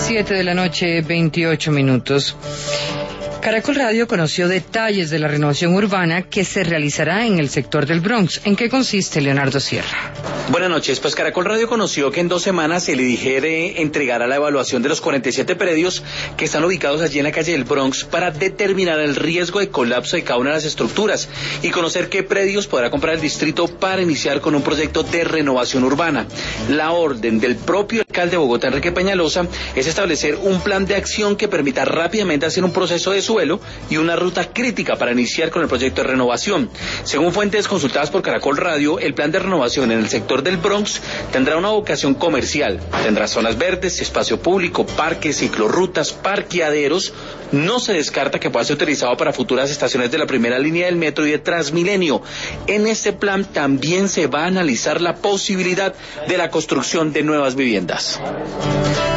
7 de la noche, 28 minutos. Caracol Radio conoció detalles de la renovación urbana que se realizará en el sector del Bronx. ¿En qué consiste, Leonardo Sierra? Buenas noches. Pues Caracol Radio conoció que en 2 semanas se le digiere entregará la evaluación de los 47 predios que están ubicados allí en la calle del Bronx para determinar el riesgo de colapso de cada una de las estructuras y conocer qué predios podrá comprar el distrito para iniciar con un proyecto de renovación urbana. La orden del propio alcalde de Bogotá, Enrique Peñalosa, es establecer un plan de acción que permita rápidamente hacer un proceso de suelo y una ruta crítica para iniciar con el proyecto de renovación. Según fuentes consultadas por Caracol Radio, el plan de renovación en el sector del Bronx tendrá una vocación comercial, tendrá zonas verdes, espacio público, parques, ciclorrutas, parqueaderos. No se descarta que pueda ser utilizado para futuras estaciones de la primera línea del metro y de Transmilenio. En este plan también se va a analizar la posibilidad de la construcción de nuevas viviendas.